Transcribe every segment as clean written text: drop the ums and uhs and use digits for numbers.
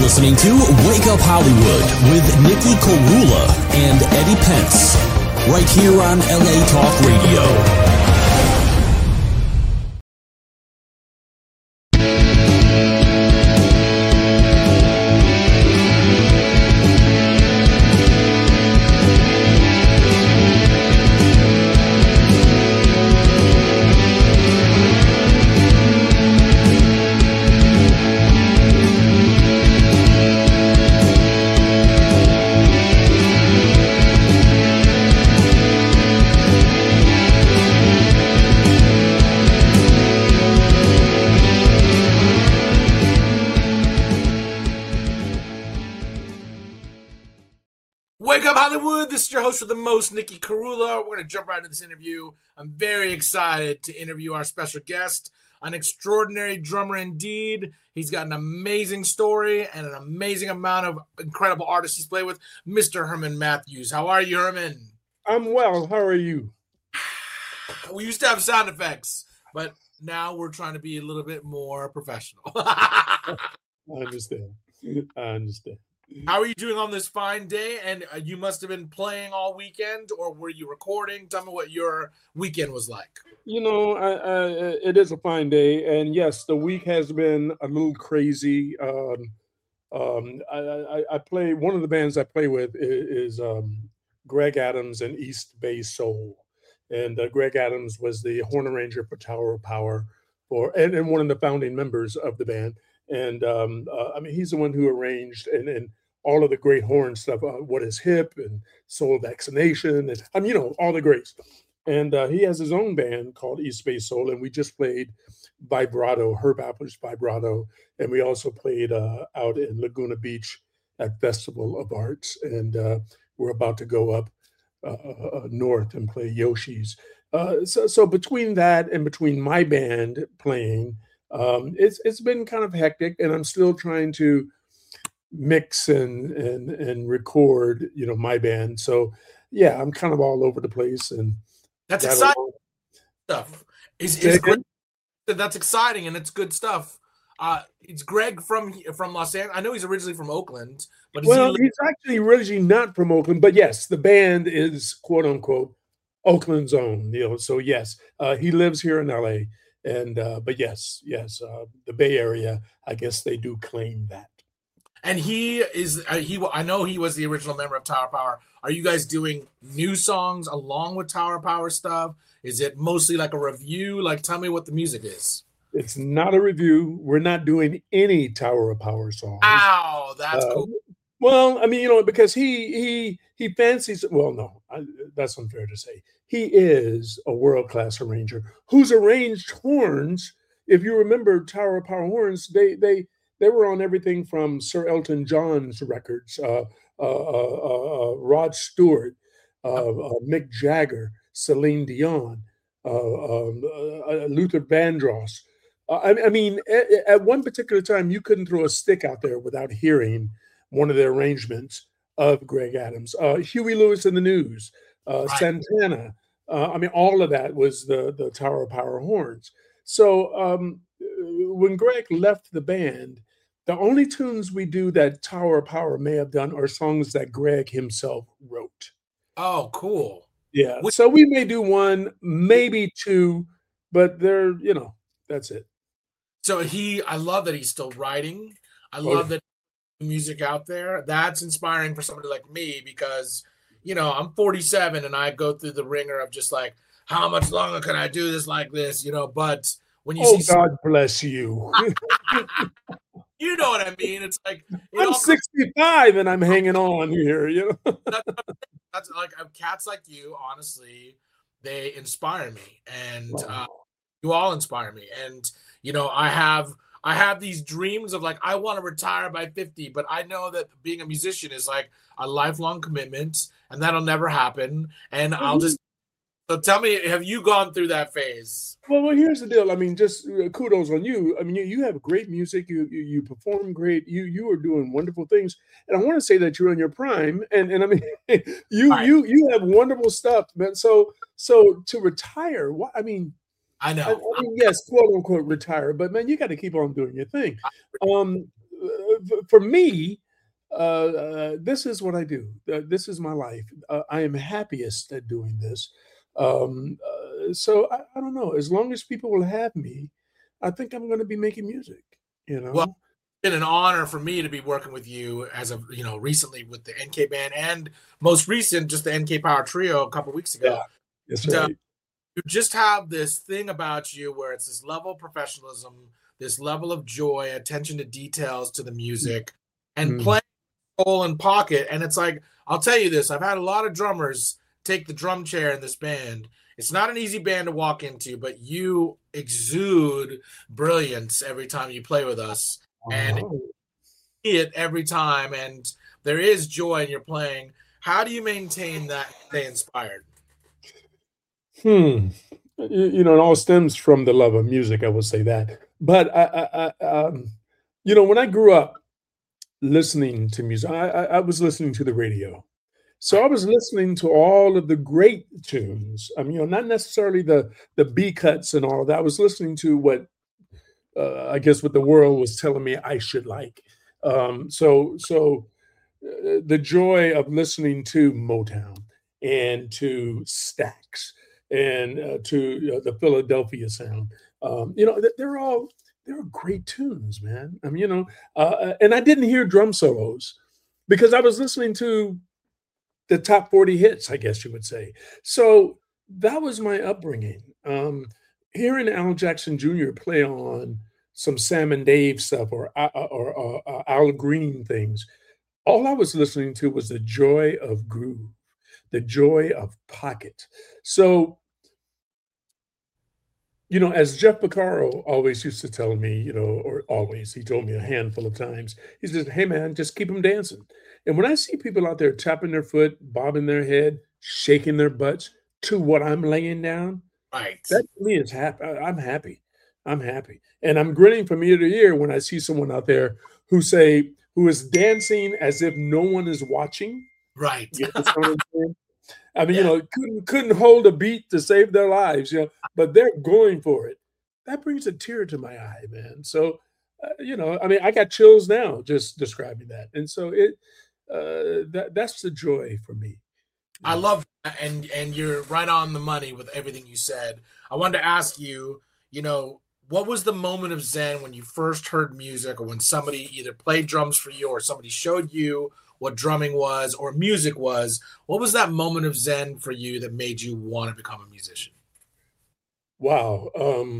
listening to Wake Up Hollywood with Nikki Korula and Eddie Pence, right here on LA Talk Radio. Wake Up Hollywood, this is your host with the most, Nikki Korula. We're going to jump right into this interview. I'm very excited to interview our special guest, an extraordinary drummer indeed. He's got an amazing story and an amazing amount of incredible artists he's played with, Mr. Herman Matthews. How are you, Herman? I'm well. How are you? We used to have sound effects, but now we're trying to be a little bit more professional. I understand. How are you doing on this fine day? And you must have been playing all weekend, or were you recording? Tell me what your weekend was like. You know, it is a fine day, and yes, the week has been a little crazy. I play, one of the bands I play with is Greg Adams and East Bay Soul, and Greg Adams was the horn arranger for Tower of Power, and one of the founding members of the band. And I mean, he's the one who arranged and all of the great horn stuff, What Is Hip and Soul Vaccination, and I mean, you know, all the greats. And he has his own band called East Bay Soul, and we just played Vibrato, Herb Appler's Vibrato, and we also played out in Laguna Beach at Festival of Arts, and we're about to go up north and play Yoshi's. So between that and between my band playing, it's been kind of hectic, and I'm still trying to mix and record, you know, my band. So yeah, I'm kind of all over the place, and that's exciting stuff. That's exciting, and it's good stuff. It's Greg from Los Angeles. I know he's originally from Oakland, but he's actually originally not from Oakland. But yes, the band is quote unquote Oakland's own. You know, so yes, he lives here in LA. And but yes, the Bay Area, I guess they do claim that. And he is I know he was the original member of Tower Power. Are you guys doing new songs along with Tower Power stuff? Is it mostly like a review? Like, tell me what the music is. It's not a review. We're not doing any Tower of Power songs. Ow, that's cool. Well, I mean, you know, because he fancies. Well, no, that's unfair to say. He is a world-class arranger who's arranged horns. If you remember Tower of Power horns, they were on everything from Sir Elton John's records, Rod Stewart, Mick Jagger, Celine Dion, Luther Vandross. I mean, at one particular time, you couldn't throw a stick out there without hearing one of the arrangements of Greg Adams. Huey Lewis and the News, Santana. I mean, all of that was the Tower of Power horns. So when Greg left the band, the only tunes we do that Tower of Power may have done are songs that Greg himself wrote. Oh, cool. Yeah. So we may do one, maybe two, but they're, you know, that's it. So I love that he's still writing. I love that music out there. That's inspiring for somebody like me because, you know, I'm 47 and I go through the ringer of just like, how much longer can I do this like this, you know? But when you see God bless you. You know what I mean? It's like I'm 65 and I'm hanging on here, you know. That's like cats like you, honestly, they inspire me, and you all inspire me. And you know, I have these dreams of like I want to retire by 50, but I know that being a musician is like a lifelong commitment, and that'll never happen. And I'll just so tell me, have you gone through that phase? Well, here's the deal. I mean, just kudos on you. I mean, you have great music. You perform great. You are doing wonderful things. And I want to say that you're in your prime. And I mean, you have wonderful stuff, man. So to retire, I mean, I know. I mean, yes, quote unquote retire, but man, you got to keep on doing your thing. for me, this is what I do. This is my life. I am happiest at doing this. So I don't know. As long as people will have me, I think I'm going to be making music. You Well, know. it's been an honor for me to be working with you as of recently with the NK band and most recent just the NK Power Trio a couple weeks ago. Yeah. That's And, right. you just have this thing about you where it's this level of professionalism, this level of joy, attention to details to the music, and Mm. playing soul and pocket. And it's like, I'll tell you this, I've had a lot of drummers take the drum chair in this band. It's not an easy band to walk into, but you exude brilliance every time you play with us. And Oh. see it every time. And there is joy in your playing. How do you maintain that, stay inspired? Hmm. It all stems from the love of music. I would say that. But when I grew up listening to music, I was listening to the radio. So I was listening to all of the great tunes. I mean, not necessarily the B cuts and all of that. I was listening to what I guess what the world was telling me I should like. The joy of listening to Motown and to Stax and to the Philadelphia sound. They're great tunes, man. I mean, and I didn't hear drum solos because I was listening to the top 40 hits, I guess you would say. So that was my upbringing. Hearing Al Jackson Jr. play on some Sam and Dave stuff or Al Green things, all I was listening to was the joy of groove, the joy of pocket. So, as Jeff Beccaro always used to tell me, or always, he told me a handful of times, he says, hey man, just keep them dancing. And when I see people out there tapping their foot, bobbing their head, shaking their butts to what I'm laying down, Right. that to me is happy. I'm happy. I'm happy. And I'm grinning from ear to ear when I see someone out there who is dancing as if no one is watching. Right. You understand what I'm saying? I mean, Yeah. couldn't hold a beat to save their lives, but they're going for it. That brings a tear to my eye, man. So, I mean, I got chills now just describing that. And so that's the joy for me. I love that, and you're right on the money with everything you said. I wanted to ask you, what was the moment of Zen when you first heard music, or when somebody either played drums for you or somebody showed you what drumming was or music was? What was that moment of Zen for you that made you want to become a musician? Wow.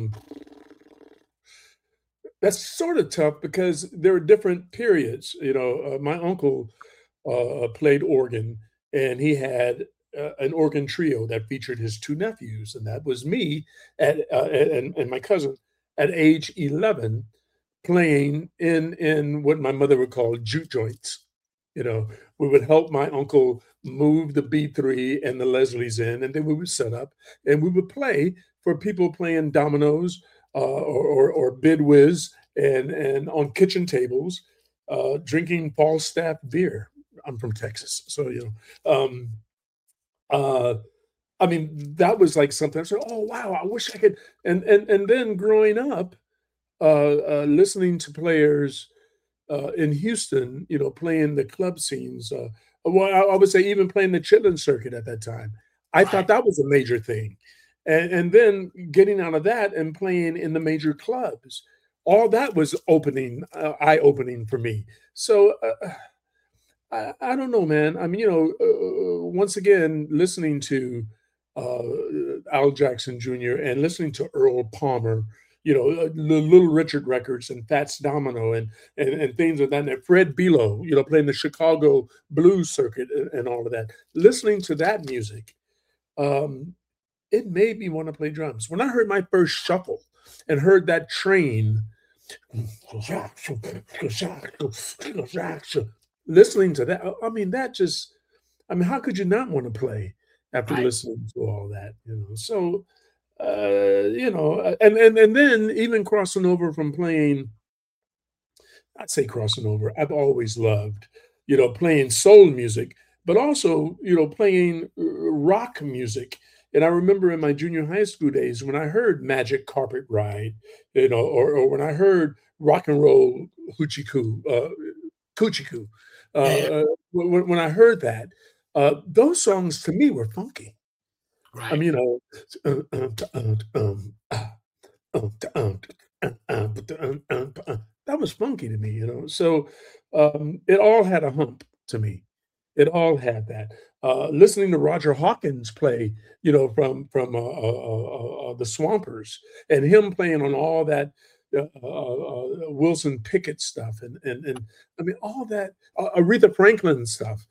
That's sort of tough because there are different periods. My uncle played organ, and he had an organ trio that featured his two nephews, and that was me and my cousin at age 11, playing in what my mother would call juke joints. We would help my uncle move the B3 and the Leslies in, and then we would set up and we would play for people playing dominoes or bid whiz and on kitchen tables, drinking Falstaff beer. I'm from Texas, so I mean, that was like something. I said, "Oh wow, I wish I could." And then growing up, listening to players in Houston, playing the club scenes. I would say even playing the chitlin circuit at that time. I thought that was a major thing, and then getting out of that and playing in the major clubs. All that was eye opening for me. So. I don't know, man. I mean, once again, listening to Al Jackson Jr. and listening to Earl Palmer, the Little Richard records and Fats Domino and things of that. And Fred Below, playing the Chicago blues circuit and all of that. Listening to that music, it made me want to play drums. When I heard my first shuffle and heard that train, listening to that, I mean, how could you not want to play after listening to all that, So, and then even crossing over from playing, I'd say crossing over, I've always loved, playing soul music, but also, playing rock music. And I remember in my junior high school days when I heard Magic Carpet Ride, or when I heard Rock and Roll Hoochie Coo, Coochie Coo. Yeah. When I heard that, those songs to me were funky. I Right. mean, that was funky to me, you know. So it all had a hump to me. It all had that. Listening to Roger Hawkins play, you know, from the Swampers, and him playing on all that Wilson Pickett stuff, and I mean all that Aretha Franklin stuff.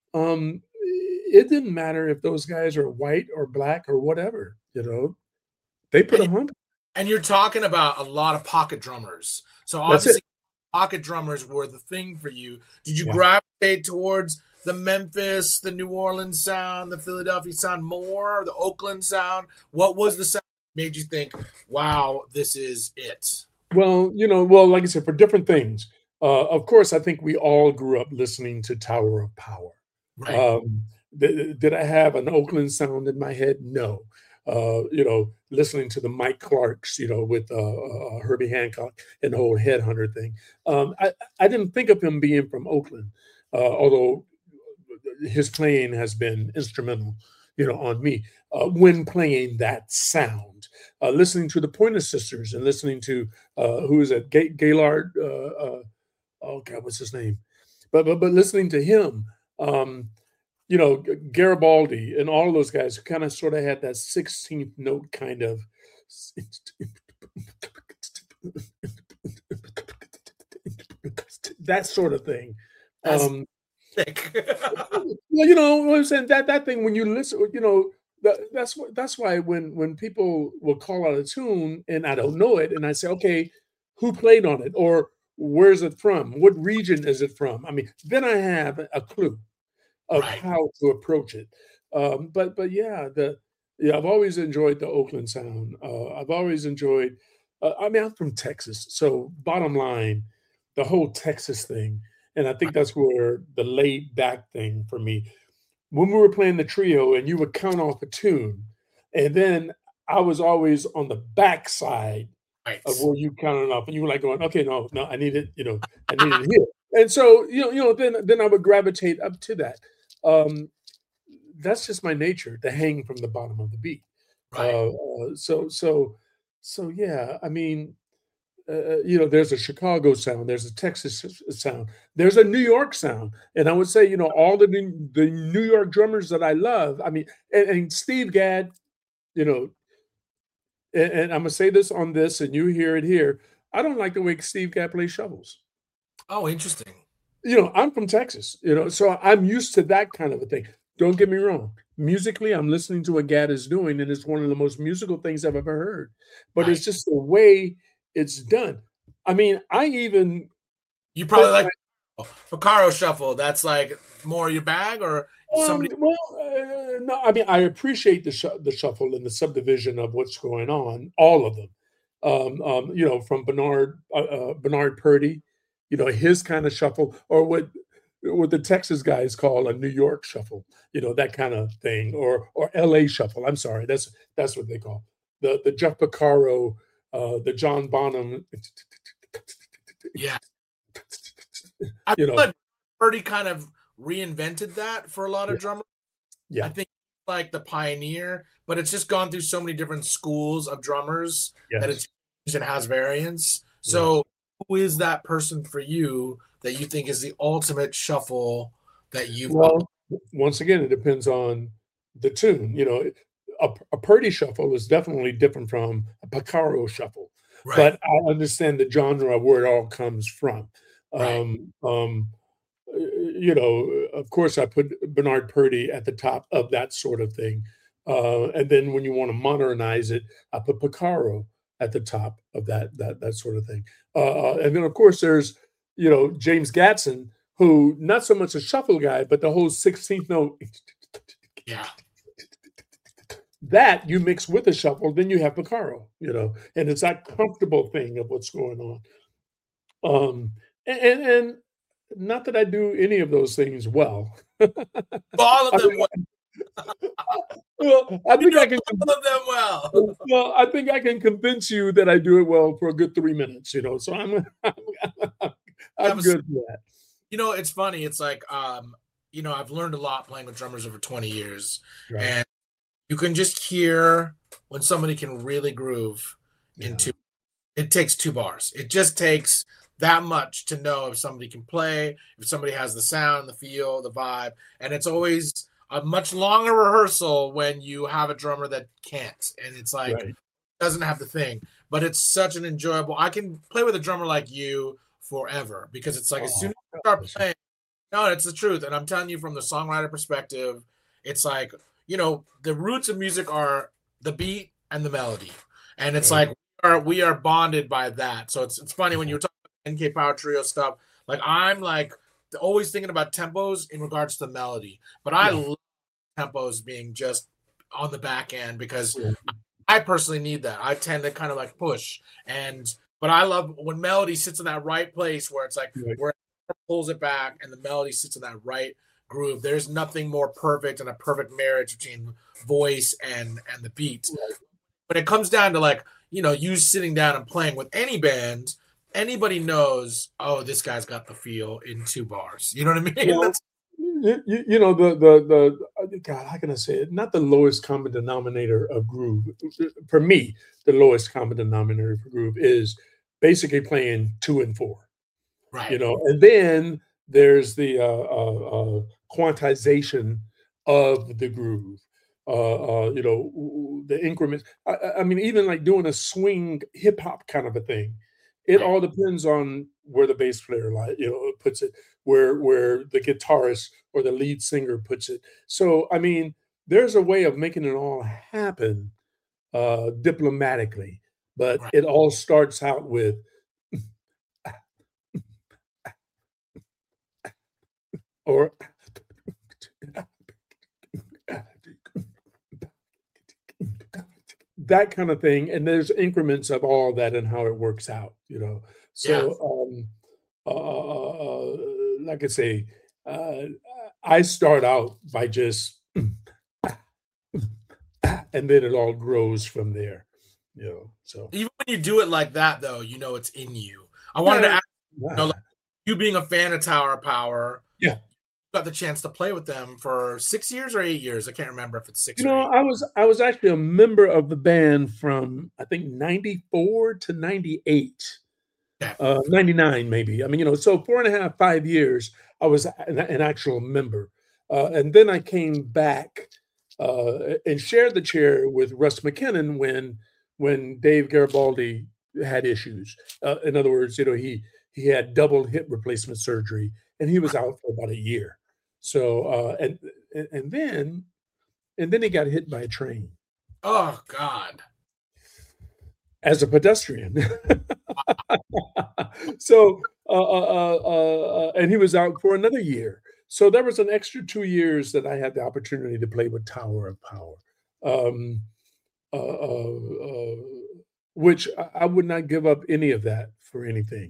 It didn't matter if those guys are white or black or whatever, you know. They put And a hump. and you're talking about a lot of pocket drummers. So That's it. obviously pocket drummers were the thing for you. Did you Yeah. gravitate towards the Memphis, the New Orleans sound, the Philadelphia sound more, the Oakland sound? What was the sound that made you think, wow, this is it? Well, you know, like I said, for different things. Of course, I think we all grew up listening to Tower of Power. Right. Did I have an Oakland sound in my head? No. You know, listening to the Mike Clarks, you know, with Herbie Hancock and the whole Headhunter thing. I didn't think of him being from Oakland, although his playing has been instrumental, you know, on me when playing that sound. Listening to the Pointer Sisters and listening to who is it, Gaylord? Oh God, what's his name? But listening to him. You know, Garibaldi and all of those guys who kind of sort of had that 16th note kind of that sort of thing. Well, you know what I'm saying, that thing when you listen, you know, that's why when people will call out a tune and I don't know it, and I say, okay, who played on it, or where's it from? What region is it from? I mean, then I have a clue of Right. how to approach it. But yeah, I've always enjoyed the Oakland sound. I've always enjoyed. I mean, I'm from Texas, so bottom line, the whole Texas thing, and I think that's where the laid back thing for me. When we were playing the trio, and you would count off a tune, and then I was always on the back side Right. of where you counted off, and you were like going, okay, no, I need it, you know, I need it here. And so, you know, then I would gravitate up to that. That's just my nature to hang from the bottom of the beat. Right. So yeah, I mean, you know, there's a Chicago sound, there's a Texas sound, there's a New York sound, and I would say, you know, all the New York drummers that I love. I mean, and Steve Gadd, you know, and I'm gonna say this on this, and you hear it here. I don't like the way Steve Gadd plays shovels. Oh, interesting. You know, I'm from Texas, you know, so I'm used to that kind of a thing. Don't get me wrong. Musically, I'm listening to what Gadd is doing, and it's one of the most musical things I've ever heard. But Right. it's just the way it's done. I mean, I even You probably put like Picaro Shuffle. That's like more your bag, or somebody. no, I mean, I appreciate the shuffle and the subdivision of what's going on, all of them. You know, from Bernard Purdy, you know, his kind of shuffle, or what the Texas guys call a New York shuffle, you know, that kind of thing, or LA shuffle. I'm sorry, that's what they call the Jeff Porcaro, the John Bonham. Yeah. I You feel know, like Purdy kind of reinvented that for a lot of drummers. I yeah, think like the pioneer, but it's just gone through so many different schools of drummers that yes, it has variants. yes. So who is that person for you that you think is the ultimate shuffle that you've Well, once again, it depends on the tune. You know, a Purdy shuffle is definitely different from a Porcaro shuffle, right, but I understand the genre of where it all comes from. right, You know, of course, I put Bernard Purdy at the top of that sort of thing, and then when you want to modernize it, I put Porcaro at the top of that sort of thing. And then, of course, there's, you know, James Gadson, who not so much a shuffle guy, but the whole 16th note. yeah, That you mix with a shuffle, then you have Porcaro, you know, and it's that comfortable thing of what's going on. And not that I do any of those things well. all I of them. mean, well, I You think do I can. all of them well. Well, I think I can convince you that I do it well for a good 3 minutes. You know, so I'm good for that. It's funny. It's like, I've learned a lot playing with drummers over 20 years, Right. and you can just hear when somebody can really groove into. It takes 2 bars. It just takes that much to know if somebody can play, if somebody has the sound, the feel, the vibe, and it's always a much longer rehearsal when you have a drummer that can't, and it's like Right. doesn't have the thing. But it's such an enjoyable. I can play with a drummer like you forever because it's like as soon as you start playing. No, it's the truth. And I'm telling you from the songwriter perspective, it's like, the roots of music are the beat and the melody. And it's like we are bonded by that. So it's funny when you're talking about NK Power Trio stuff, like I'm like always thinking about tempos in regards to the melody. But I love tempos being just on the back end because I personally need that. I tend to kind of like push. But I love when melody sits in that right place where it's like where pulls it back and the melody sits in that right groove. There's nothing more perfect and a perfect marriage between voice and the beat. When it comes down to like, you sitting down and playing with any band, anybody knows, oh, this guy's got the feel in 2 bars. You know what I mean? Well, the God, how can I say it? Not the lowest common denominator of groove. For me, the lowest common denominator for groove is basically playing 2 and 4. Right. And then there's the quantization of the groove. The increments. I mean, even like doing a swing hip hop kind of a thing, it all depends on where the bass player puts it, where the guitarist or the lead singer puts it. So, I mean, there's a way of making it all happen diplomatically, but it all starts out with or that kind of thing, and there's increments of all that and how it works out, So, like I say, I start out by just, and then it all grows from there, So even when you do it like that, though, it's in you. I wanted to ask, you being a fan of Tower of Power, got the chance to play with them for 6 years or 8 years. I can't remember if it's 6 or 8. I was actually a member of the band from I think 94 to 98. 99 maybe. I mean, so 4.5, 5 years I was an actual member. And then I came back and shared the chair with Russ McKinnon when Dave Garibaldi had issues. In other words, he had double hip replacement surgery and he was out for about a year. So and then he got hit by a train. Oh God. As a pedestrian. So and he was out for another year. So there was an extra 2 years that I had the opportunity to play with Tower of Power. Which I would not give up any of that for anything.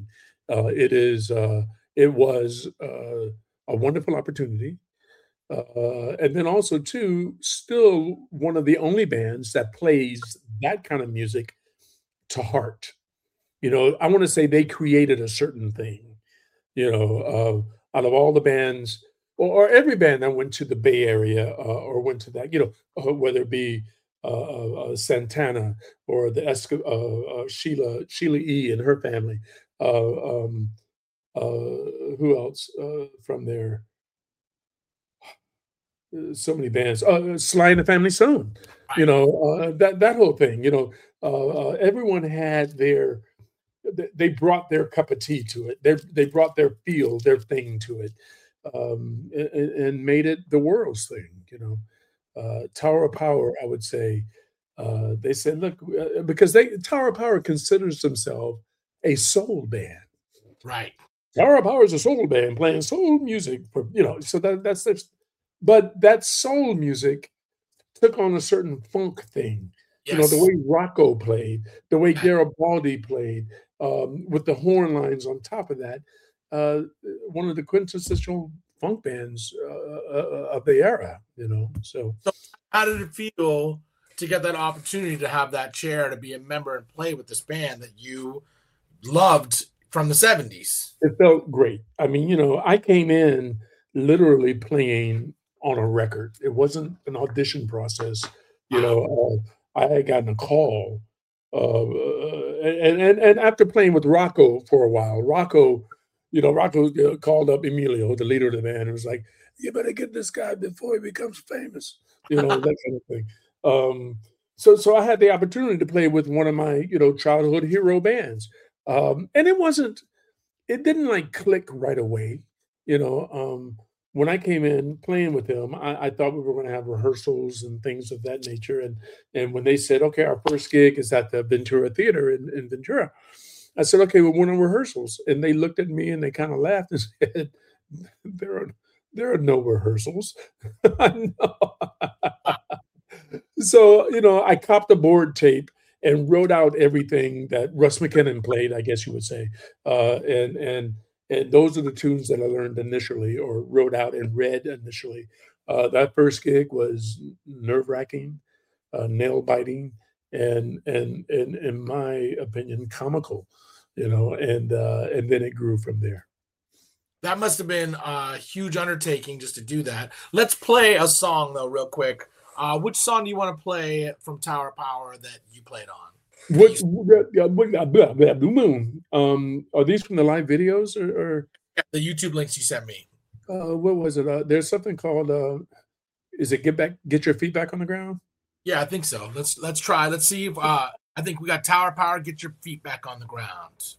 It was a wonderful opportunity. And then also, too, still one of the only bands that plays that kind of music to heart. I want to say they created a certain thing, out of all the bands or every band that went to the Bay Area or went to that, whether it be Santana or the Sheila E. and her family. Who else from there? So many bands. Sly and the Family Stone. That whole thing. Everyone had their. They brought their cup of tea to it. They brought their feel, their thing to it, and made it the world's thing. Tower of Power, I would say. They said, look, because Tower of Power considers themselves a soul band. Right. Tower of Power is a soul band playing soul music for, so that's but that soul music took on a certain funk thing. Yes. The way Rocco played, the way Garibaldi played, with the horn lines on top of that, one of the quintessential funk bands of the era, So how did it feel to get that opportunity to have that chair to be a member and play with this band that you loved from the 70s. It felt great. I mean, I came in literally playing on a record. It wasn't an audition process. I had gotten a call, and after playing with Rocco for a while, Rocco called up Emilio, the leader of the band, and was like, "You better get this guy before he becomes famous," that kind of thing. So I had the opportunity to play with one of my childhood hero bands, and it didn't like click right away. When I came in playing with him, I thought we were going to have rehearsals and things of that nature. And when they said, okay, our first gig is at the Ventura Theater in Ventura, I said, okay, we're going to rehearsals. And they looked at me and they kind of laughed and said, there are no rehearsals. So, I copped a board tape and wrote out everything that Russ McKinnon played, I guess you would say. And those are the tunes that I learned initially, or wrote out and read initially. That first gig was nerve-wracking, nail-biting, and in my opinion, comical. And then it grew from there. That must have been a huge undertaking just to do that. Let's play a song though, real quick. Which song do you want to play from Tower Power that you played on? Are these from the live videos or? Yeah, the YouTube links you sent me? What was it? There's something called is it Get Your Feet Back on the Ground? Yeah, I think so. Let's try. Let's see if I think we got Tower Power, Get Your Feet Back on the Ground.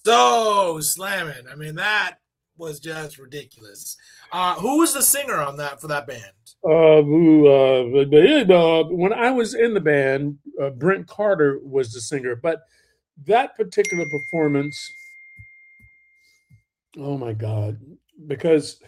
So slamming. I mean, that was just ridiculous. Who was the singer on that for that band? When I was in the band, Brent Carter was the singer, but that particular performance, oh my God, because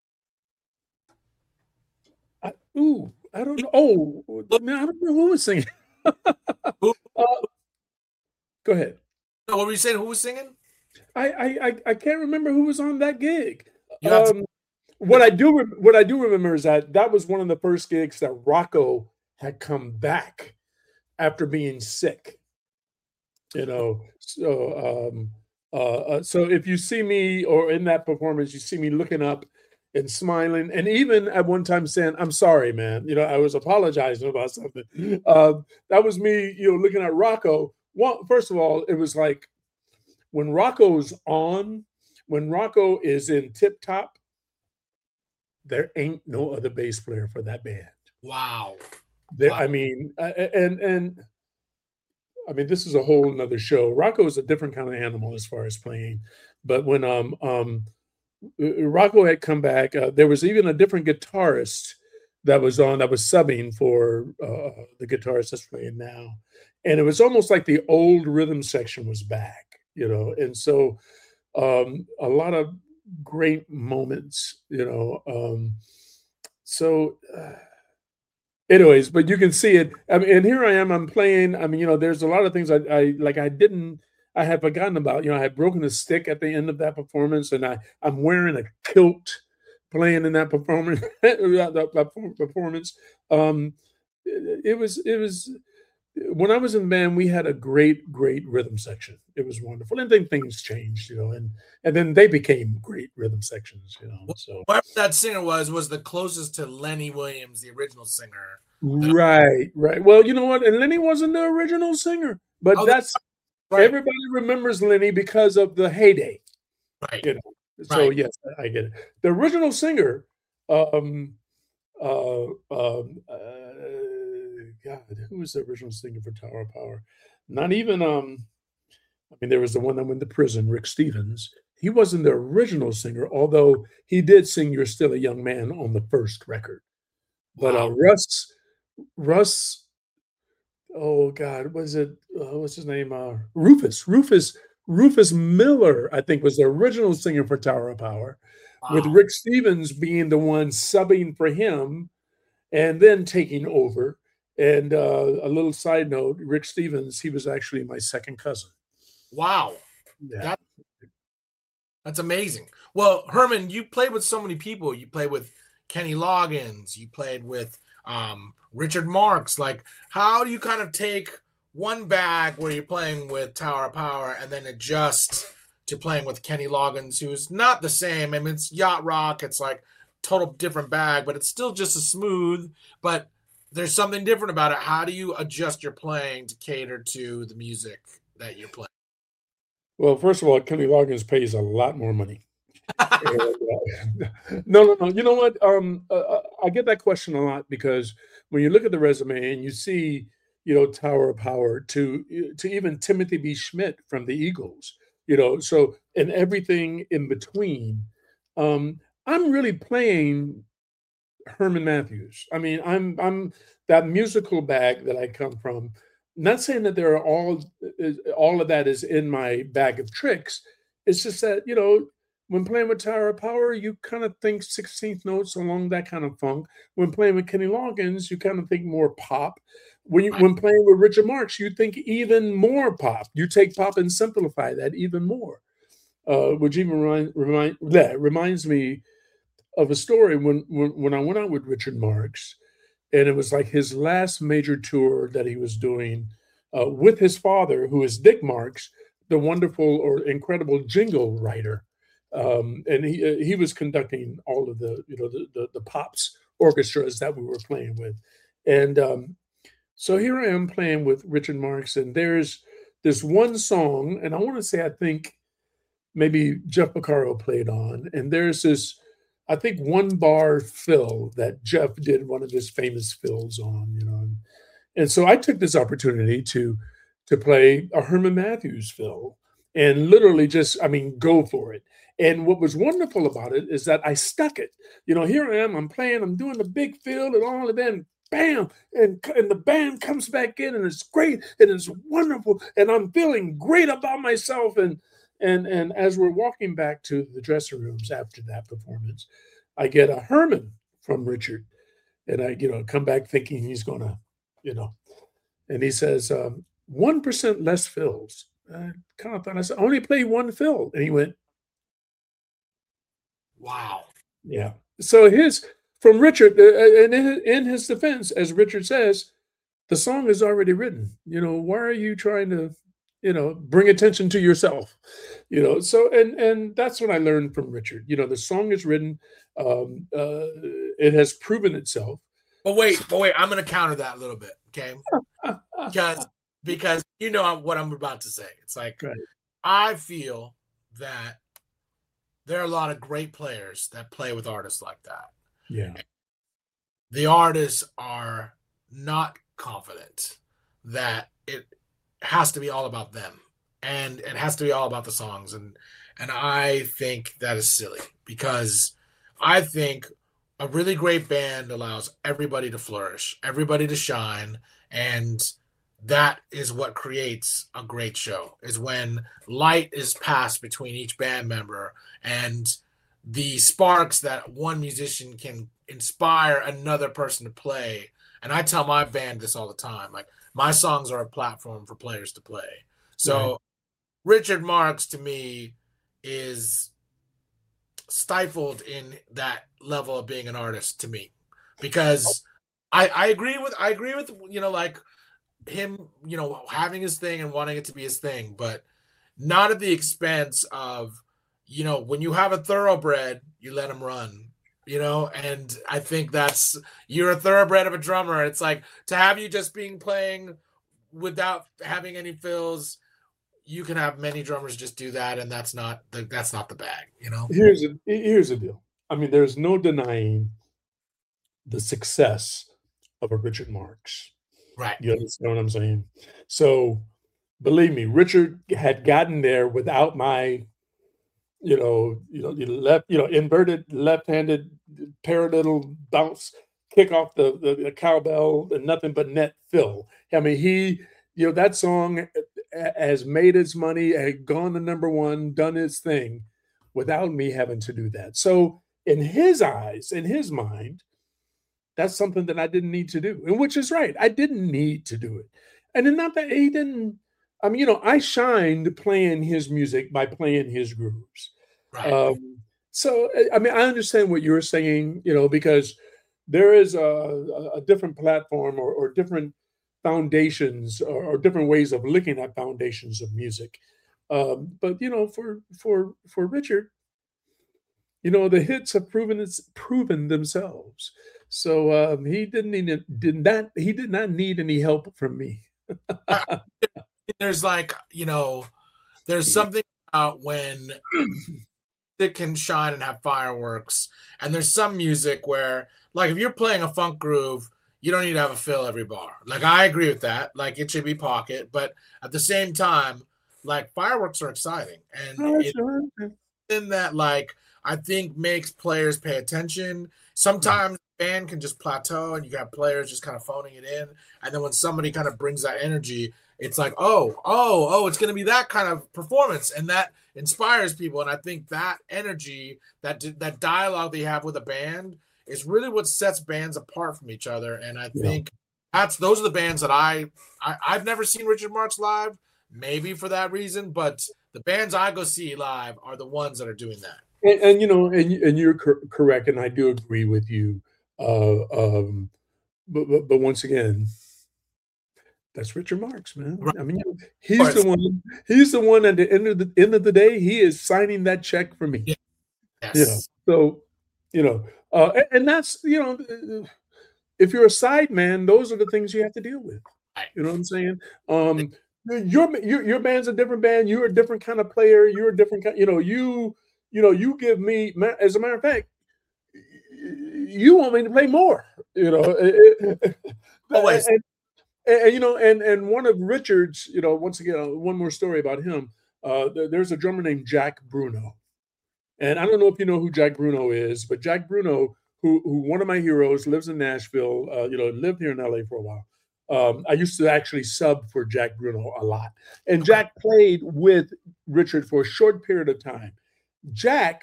I don't know. Oh, man, I don't know who was singing. Who? Go ahead. What were you saying? Who was singing? I can't remember who was on that gig. To- What I do remember is that was one of the first gigs that Rocco had come back after being sick. You know, so if you see me or in that performance, you see me looking up and smiling, and even at one time saying, "I'm sorry, man." You know, I was apologizing about something. That was me, you know, looking at Rocco. Well, first of all, it was like when Rocco's on, when Rocco is in tip top, there ain't no other bass player for that band. Wow. I mean, and I mean, this is a whole nother show. Rocco is a different kind of animal as far as playing, but when Rocco had come back, there was even a different guitarist that was subbing for the guitarist that's playing now, and it was almost like the old rhythm section was back, you know, and so a lot of great moments, you know. Anyways, but you can see it. I mean, and here I am. I'm playing. I mean, you know, there's a lot of things I had forgotten about. You know, I had broken a stick at the end of that performance, and I'm wearing a kilt playing in that performance. It was when I was in the band, we had a great rhythm section. It was wonderful, and then things changed, you know, and then they became great rhythm sections, you know. So whoever that singer was the closest to Lenny Williams, the original singer. Right. Well, you know what? And Lenny wasn't the original singer, but that's right. Everybody remembers Lenny because of the heyday. Right. You know? So right. Yes, I get it. The original singer, God, who was the original singer for Tower of Power? Not even I mean, there was the one that went to prison, Rick Stevens. He wasn't the original singer, although he did sing "You're Still a Young Man" on the first record. But Russ, oh God, was it what's his name? Rufus Miller, I think, was the original singer for Tower of Power, with Rick Stevens being the one subbing for him and then taking over. And a little side note, Rick Stevens, he was actually my second cousin. Wow. Yeah. That's amazing. Well, Herman, you played with so many people. You played with Kenny Loggins. You played with Richard Marx. Like, how do you kind of take one bag where you're playing with Tower of Power and then adjust to playing with Kenny Loggins, who's not the same? I mean, it's yacht rock. It's like total different bag, but it's still just as smooth. But there's something different about it. How do you adjust your playing to cater to the music that you're playing? Well, first of all, Kenny Loggins pays a lot more money. No. You know what? I get that question a lot because when you look at the resume and you see, you know, Tower of Power to even Timothy B. Schmidt from the Eagles, you know, so and everything in between, I'm really playing Herman Matthews. I mean, I'm that musical bag that I come from. Not saying that there are all of that is in my bag of tricks. It's just that, you know, when playing with Tower of Power, you kind of think 16th notes along that kind of funk. When playing with Kenny Loggins, you kind of think more pop. When playing with Richard Marx, you think even more pop. You take pop and simplify that even more, which even reminds me of a story when I went out with Richard Marx, and it was like his last major tour that he was doing with his father, who is Dick Marx, the wonderful or incredible jingle writer. And he was conducting all of the, you know, the pops orchestras that we were playing with. And so here I am playing with Richard Marx, and there's this one song, and I want to say, I think maybe Jeff Porcaro played on, and there's this, I think, one bar fill that Jeff did one of his famous fills on, you know. And so I took this opportunity to play a Herman Matthews fill. and literally just, I mean, go for it. And what was wonderful about it is that I stuck it. You know, here I am, I'm playing, I'm doing the big field and all, and then bam, and the band comes back in, and it's great, and it's wonderful, and I'm feeling great about myself. And as we're walking back to the dressing rooms after that performance, I get a Herman from Richard, and I, come back thinking he's gonna, and he says, 1% less fills. I kind of thought, I said, I only play one fill, and he went, wow. Yeah. So from Richard, and in his defense, as Richard says, the song is already written. Why are you trying to, bring attention to yourself? So and that's what I learned from Richard. The song is written. It has proven itself. But wait, I'm going to counter that a little bit, okay? because what I'm about to say. It's like, right. I feel that there are a lot of great players that play with artists like that. Yeah. The artists are not confident that it has to be all about them, and it has to be all about the songs. And I think that is silly, because I think a really great band allows everybody to flourish, everybody to shine, and that is what creates a great show, is when light is passed between each band member and the sparks that one musician can inspire another person to play. And I tell my band this all the time, like, my songs are a platform for players to play. So right. Richard Marx, to me, is stifled in that level of being an artist to me, because I agree with like him, having his thing and wanting it to be his thing, but not at the expense of, when you have a thoroughbred, you let him run, and I think you're a thoroughbred of a drummer. It's like, to have you just playing without having any fills, you can have many drummers just do that, and that's not the bag, Here's the deal. I mean, there's no denying the success of a Richard Marx. Right. You understand what I'm saying? So, believe me, Richard had gotten there without my, inverted left-handed paradiddle bounce, kick off the cowbell, and nothing but net fill. I mean, he, that song has made its money, had gone to number one, done its thing without me having to do that. So in his eyes, in his mind, that's something that I didn't need to do, and which is right. I didn't need to do it. And then not that he didn't, I shined playing his music by playing his grooves. Right. So, I mean, I understand what you're saying, because there is a different platform or different foundations or different ways of looking at foundations of music. But, for Richard, the hits have proven themselves. So he did not need any help from me. There's there's something about when it can shine and have fireworks, and there's some music where, like, if you're playing a funk groove, you don't need to have a fill every bar. Like, I agree with that. Like, it should be pocket, but at the same time, like, fireworks are exciting, and in that, like, I think makes players pay attention. Sometimes band can just plateau, and you got players just kind of phoning it in, and then when somebody kind of brings that energy, it's like, oh, it's going to be that kind of performance, and that inspires people. And I think that energy, that dialogue they have with a band, is really what sets bands apart from each other. And I think those are the bands that I've never seen Richard Marx live, maybe for that reason, but the bands I go see live are the ones that are doing that. And you're correct, and I do agree with you. But once again, that's Richard Marx, man. Right. I mean, he's the one. He's the one at the end of the day. He is signing that check for me. Yes. So, and that's, if you're a side man, those are the things you have to deal with. You know what I'm saying? Your band's a different band. You're a different kind of player. You're a different kind. You give me. As a matter of fact, you want me to play more. Always. And one of Richard's, once again, one more story about him. there's a drummer named Jack Bruno. And I don't know if you know who Jack Bruno is, but Jack Bruno, who one of my heroes, lives in Nashville, lived here in LA for a while. I used to actually sub for Jack Bruno a lot. And Jack played with Richard for a short period of time. Jack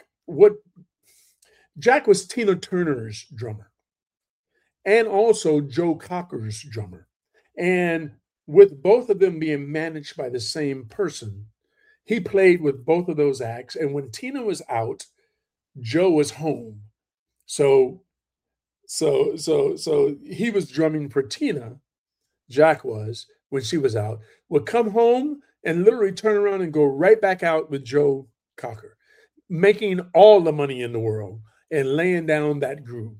was Tina Turner's drummer and also Joe Cocker's drummer. And with both of them being managed by the same person, he played with both of those acts. And when Tina was out, Joe was home. So he was drumming for Tina, Jack was, when she was out, would come home and literally turn around and go right back out with Joe Cocker, making all the money in the world and laying down that groove.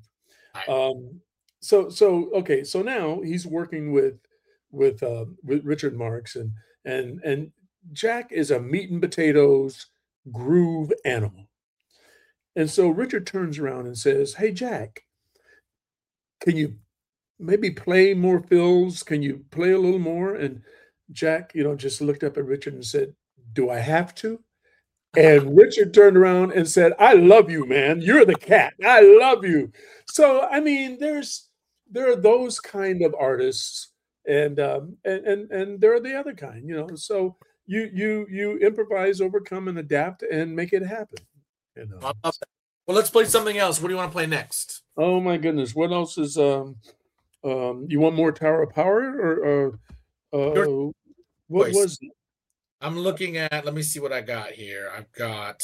So now he's working with Richard Marx, and Jack is a meat and potatoes groove animal. And so Richard turns around and says, "Hey, Jack, can you maybe play more fills? Can you play a little more?" And Jack, just looked up at Richard and said, "Do I have to?" And Richard turned around and said, "I love you, man. You're the cat. I love you." So, I mean, there are those kind of artists, and there are the other kind, So you improvise, overcome, and adapt, and make it happen. I love that. Well, let's play something else. What do you want to play next? Oh my goodness, what else is you want more Tower of Power or what was it? I'm looking at, let me see what I got here. I've got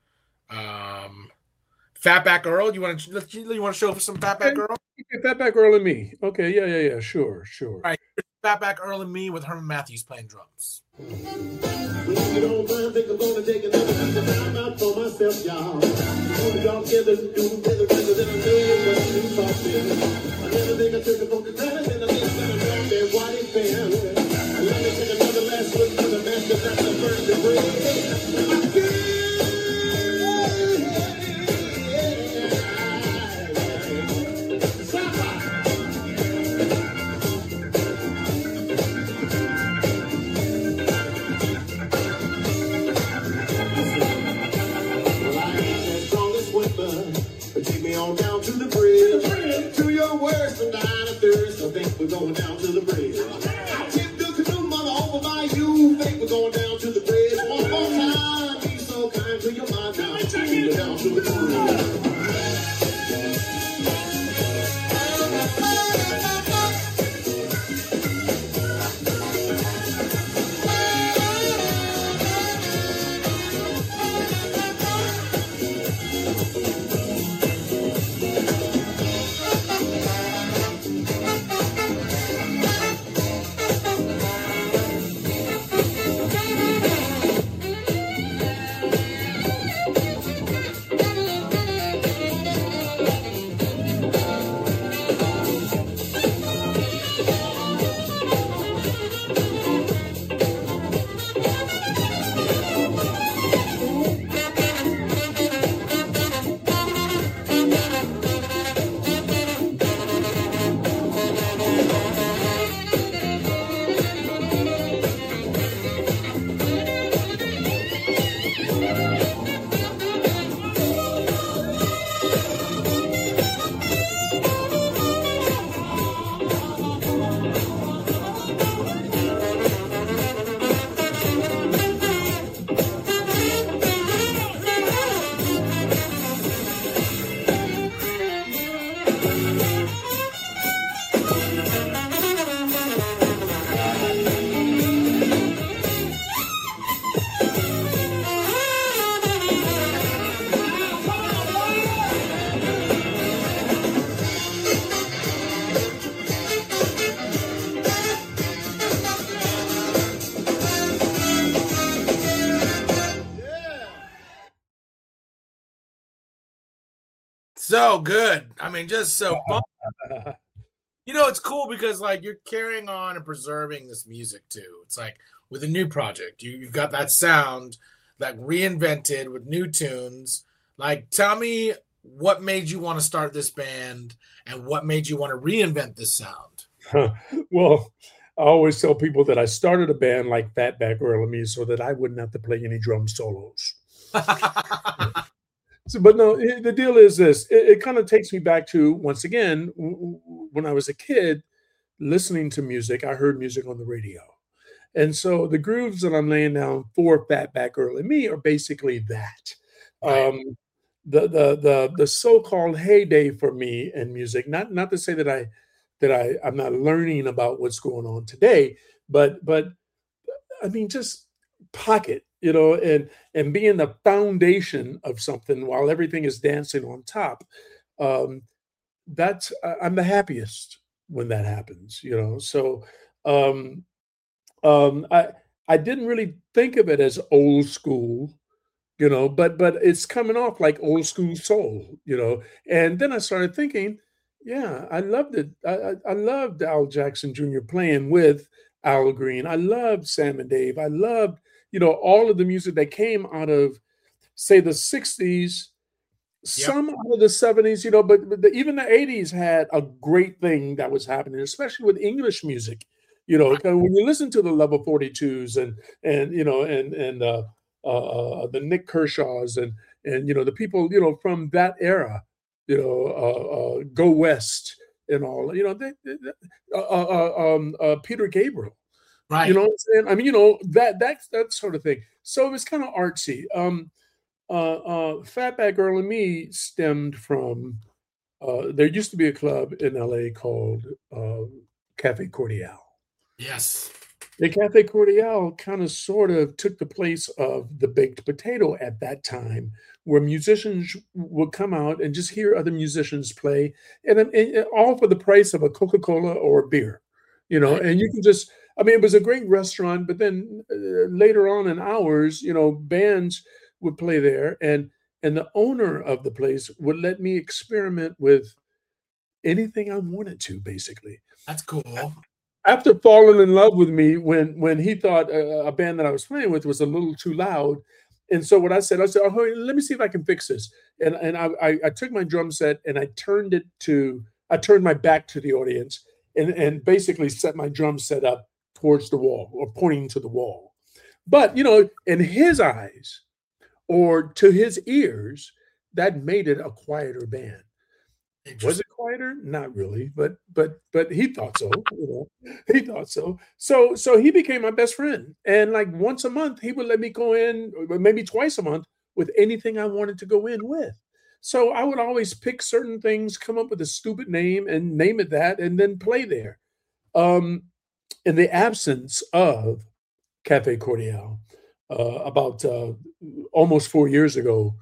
Fatback Earl. You want to show for some Fatback Earl? Fatback Earl and me. Okay, yeah, sure. All right, Fatback Earl and me with Herman Matthews playing drums. We're going down to the bridge. I can't do canoe, mother, over by you. Think we're going down to the bridge. One more time, be so kind to your mind now. We're down to the bridge. So good. I mean, just so fun. It's cool because like you're carrying on and preserving this music too. It's like with a new project, you've got that sound like reinvented with new tunes. Like, tell me what made you want to start this band and what made you want to reinvent this sound? Well, I always tell people that I started a band like Fatback Earl and Me so that I wouldn't have to play any drum solos. So, but no, the deal is this. It kind of takes me back to, once again, when I was a kid, listening to music. I heard music on the radio. And so the grooves that I'm laying down for Fatback Earl and Me are basically that. Right. The so-called heyday for me in music, not to say that I'm not learning about what's going on today, but I mean, just pocket, and being the foundation of something while everything is dancing on top. That's I'm the happiest when that happens, So I didn't really think of it as old school, but it's coming off like old school soul, And then I started thinking, yeah, I loved it. I loved Al Jackson Jr. playing with Al Green. I loved Sam and Dave. I loved, all of the music that came out of, say, the 60s, some out of the 70s, but even the 80s had a great thing that was happening, especially with English music. When you listen to the Level 42s and the Nick Kershaws and the people, from that era, Go West and all, Peter Gabriel, Right. you know what I'm saying? I mean, that sort of thing. So it was kind of artsy. Fatback Earl and Me stemmed from, there used to be a club in LA called Cafe Cordial. Yes. The Cafe Cordial kind of sort of took the place of the Baked Potato at that time, where musicians would come out and just hear other musicians play, and all for the price of a Coca-Cola or a beer, and you can just, I mean, it was a great restaurant, but then later on in hours, bands would play there, and the owner of the place would let me experiment with anything I wanted to, basically. That's cool. After falling in love with me, when he thought a band that I was playing with was a little too loud, and so what I said, oh, let me see if I can fix this. And I took my drum set and I turned my back to the audience and basically set my drum set up towards the wall or pointing to the wall. But in his eyes or to his ears, that made it a quieter band. Was it quieter? Not really, but he thought so. He thought so. So he became my best friend, and like once a month he would let me go in, or maybe twice a month, with anything I wanted to go in with. So I would always pick certain things, come up with a stupid name, and name it that, and then play there. In the absence of Cafe Cordial, about almost 4 years ago,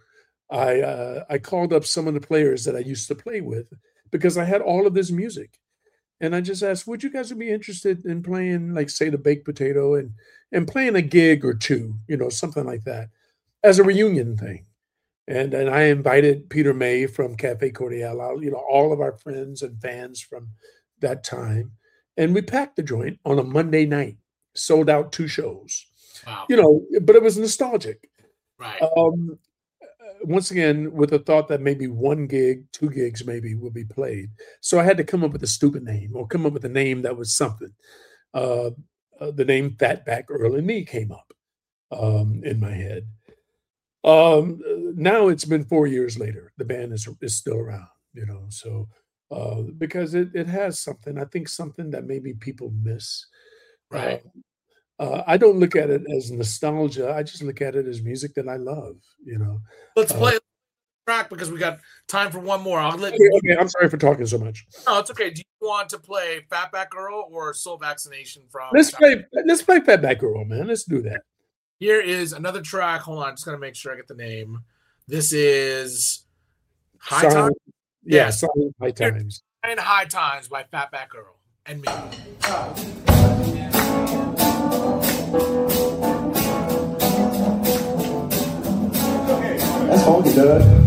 I called up some of the players that I used to play with because I had all of this music. And I just asked, would you guys be interested in playing, like, say, the Baked Potato and playing a gig or two, something like that, as a reunion thing. And I invited Peter May from Cafe Cordial out, all of our friends and fans from that time. And we packed the joint on a Monday night, sold out 2 shows. Wow. But it was nostalgic. Right. Once again, with the thought that maybe 1 gig, 2 gigs maybe will be played. So I had to come up with a stupid name or come up with a name that was something. The name Fatback Earl and Me came up in my head. Now it's been 4 years later. The band is still around, so because it has something, I think something that maybe people miss. Right. I don't look at it as nostalgia. I just look at it as music that I love, Let's play a track because we got time for one more. Okay, I'm sorry for talking so much. No, it's okay. Do you want to play Fatback Earl or Soul Vaccination from? Let's play Fatback Earl, man. Let's do that. Here is another track. Hold on, I'm just gonna make sure I get the name. This is High Times. Yeah, Silent High Times. And High Times by Fatback Earl and Me. That's funky, Doug.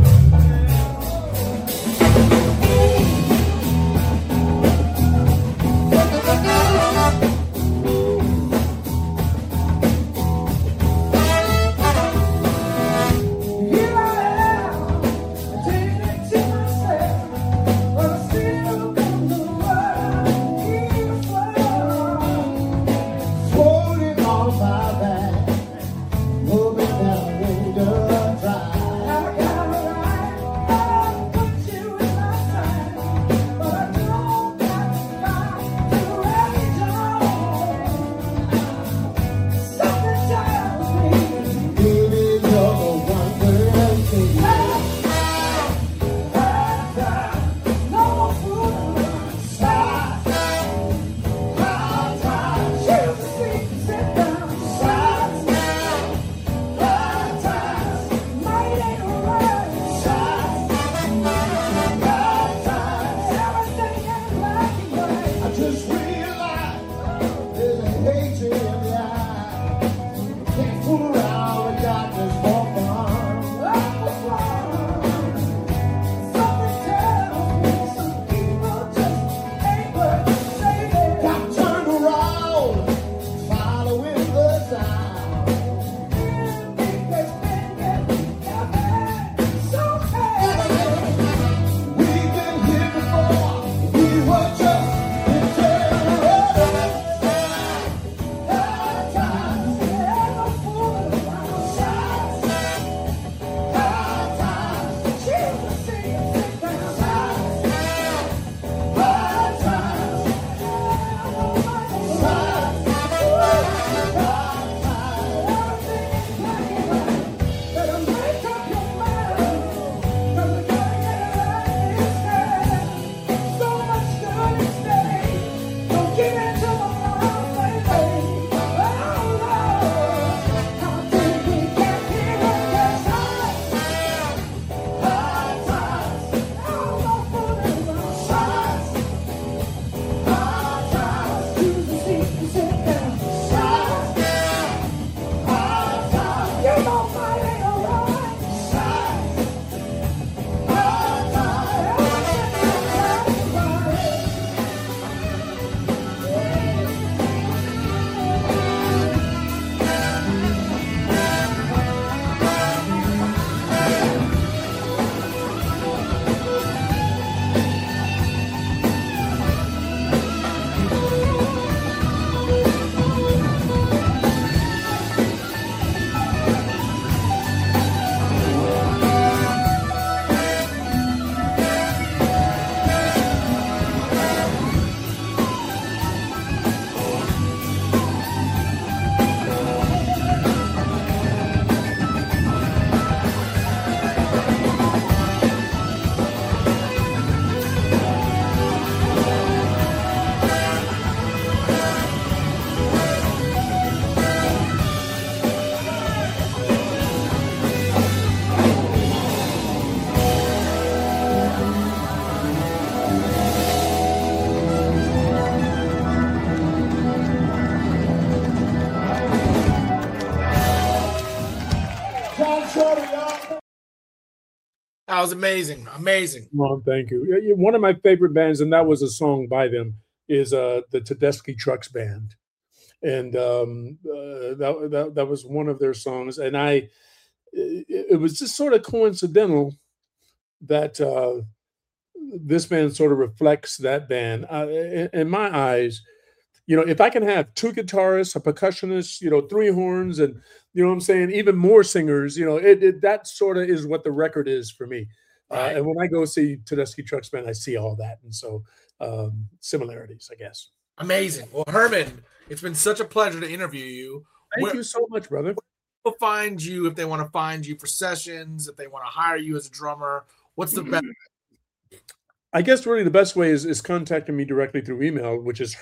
That was amazing. Amazing. Well, thank you. One of my favorite bands, and that was a song by them, is the Tedeschi Trucks Band. And that was one of their songs. And it was just sort of coincidental that this band sort of reflects that band. In my eyes, if I can have two guitarists, a percussionist, 3 horns, and what I'm saying, even more singers, that sort of is what the record is for me. Right. And when I go see Tedeschi Trucks Band, I see all that. And so similarities, I guess. Amazing. Well, Herman, it's been such a pleasure to interview you. Thank you so much, brother. Where people find you if they want to find you for sessions, if they want to hire you as a drummer? What's the best? I guess really the best way is contacting me directly through email, which is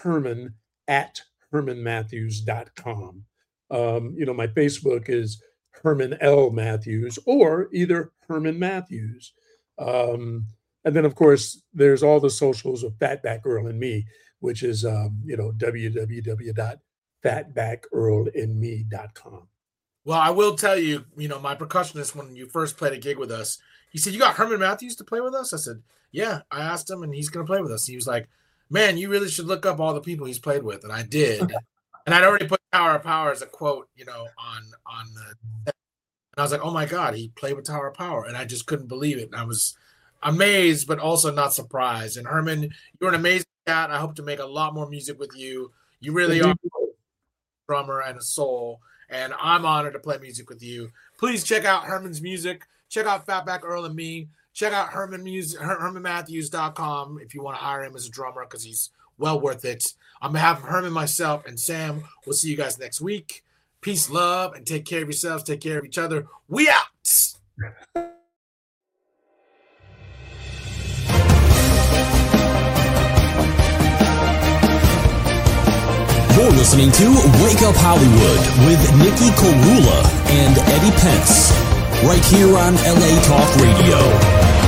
herman@hermanmatthews.com. My Facebook is Herman L. Matthews or either Herman Matthews. And then, of course, there's all the socials of Fatback Earl and me, which is, www.fatbackearlandme.com. Well, I will tell you, my percussionist, when you first played a gig with us, he said, "You got Herman Matthews to play with us?" I said, "Yeah." I asked him, and he's going to play with us. He was like, "Man, you really should look up all the people he's played with." And I did. And I'd already put Tower of Power as a quote, on the. And I was like, "Oh my God, he played with Tower of Power," and I just couldn't believe it. And I was amazed, but also not surprised. And Herman, you're an amazing cat. I hope to make a lot more music with you. You really are a drummer and a soul, and I'm honored to play music with you. Please check out Herman's music. Check out Fatback Earl and me. Check out HermanMatthews.com if you want to hire him as a drummer, because he's well worth it. On behalf of Herman, myself, and Sam, we'll see you guys next week. Peace, love, and take care of yourselves. Take care of each other. We out. You're listening to Wake Up Hollywood with Nikki Korula and Eddie Pence, right here on LA Talk Radio.